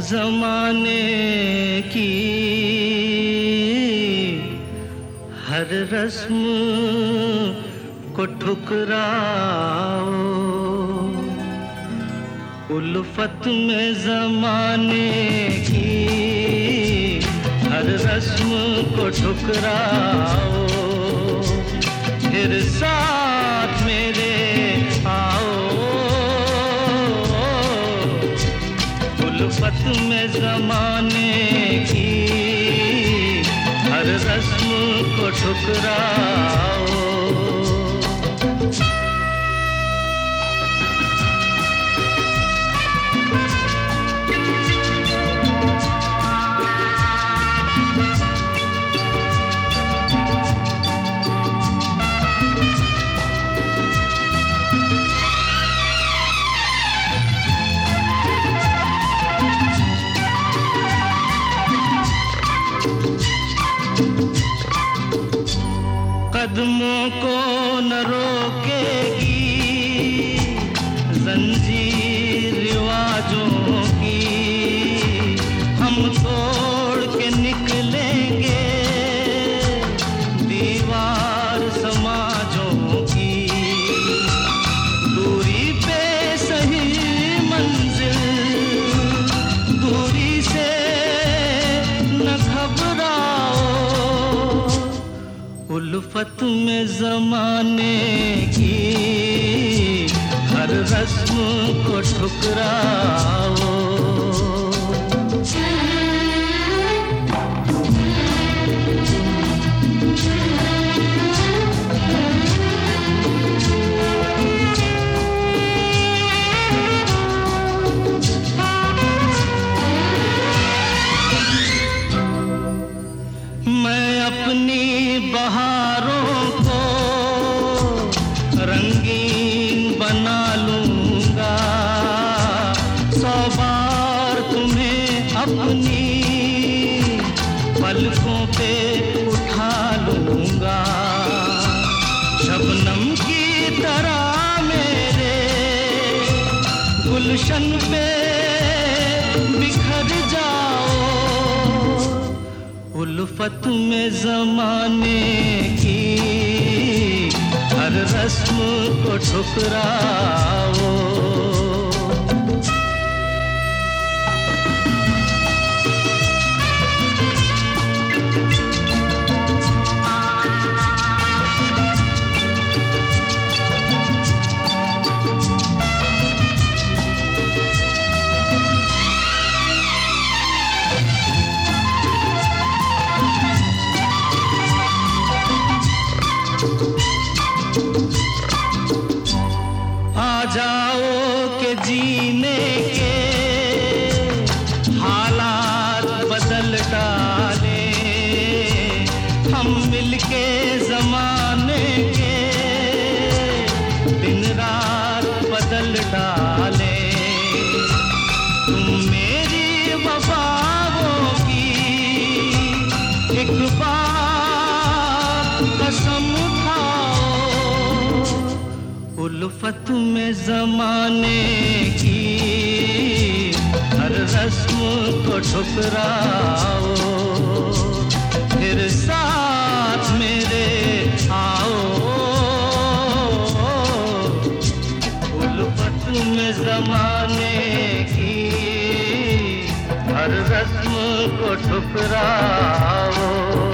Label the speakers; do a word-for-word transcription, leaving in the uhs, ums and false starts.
Speaker 1: ज़माने की हर रस्म को ठुकराओ, उल्फत में ज़माने की हर रस्म को ठुकराओ, फिर साथ मेरे आओ। उल्फत में ज़माने की हर रस्म को ठुकराओ। कदमों को न रोकेगी जंजीर रिवाजों की, हम तोड़ के निकलेंगे दीवार समाजों की। दूरी पे सही मंजिल, दूरी से न घबराओ। उल्फत में ज़माने की हर रस्म को ठुकराओ। मैं अपनी बहारों को रंगीन बना लूंगा, सौ बार तुम्हें अपनी पलकों पे उठा लूंगा। शबनम की तरह मेरे गुलशन पे बिखर जाओ। उल्फत में ज़माने की हर रस्म को ठुकराओ। आ जाओ के जीने के हालात बदल डाले, हम मिलके ज़माने के दिन रात बदल डाले। तुम मेरी वफाओं की एक बार कसम खाओ। उल्फत में ज़माने की हर रस्म को ठुकराओ, फिर साथ मेरे आओ। उल्फत में ज़माने की हर रस्म को ठुकराओ।